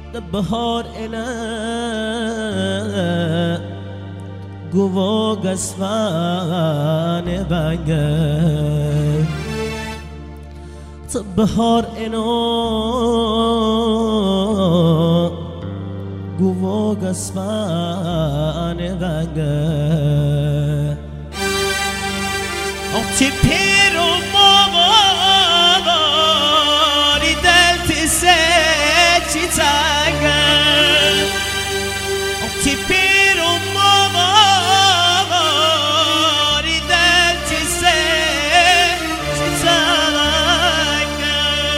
بهار انا گوا گسفان بنگه بهار انا گوا گسفان بنگه آتی پیر و ماماری دلت سچی تنگه آتی پیر و ماماری دلت سچی تنگه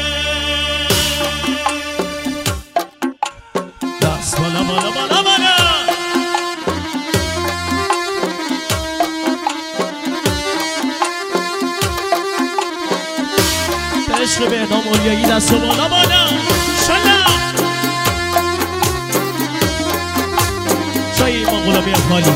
دست بالا بالا بالا بالا عشق به نام اولیایی دست و بالا بالا شلا شایی ما غلامی افغانی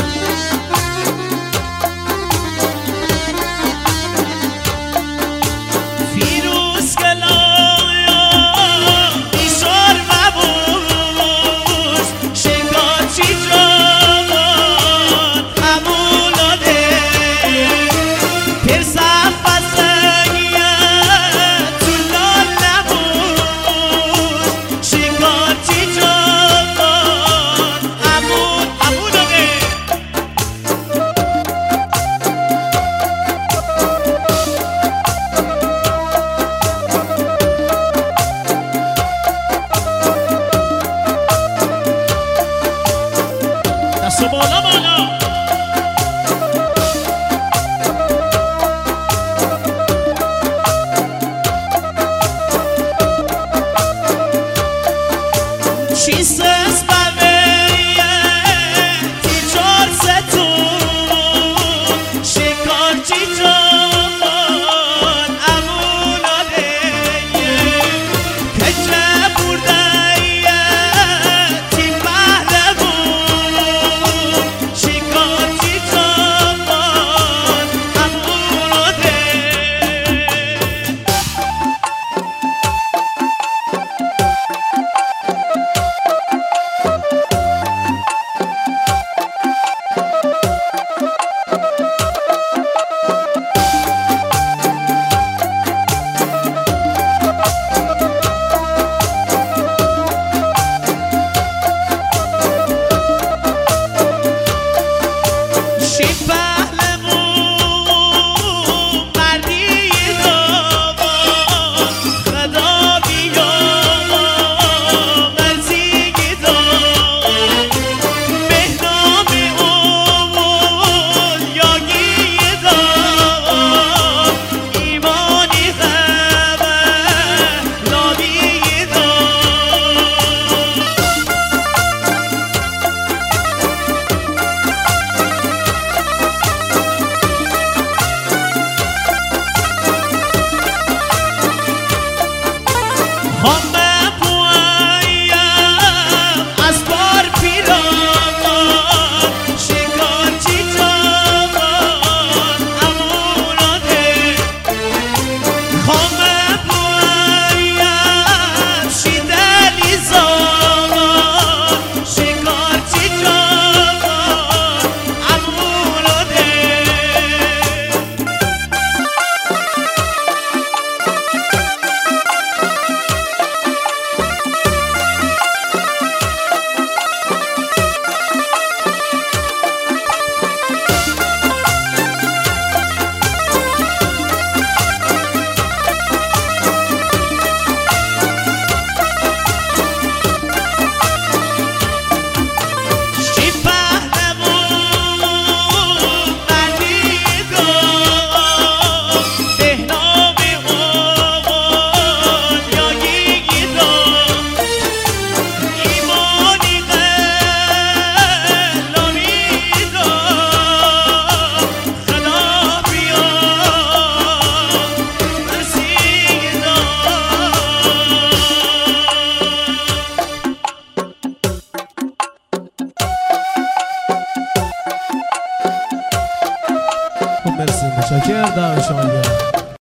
فیروز گلایا بیشار مبوش شکاچی جوان هموناده پرسم بالا بالا چیزست بمیه تیجار ستون شکارچی جان اموناده کجه برده Lisa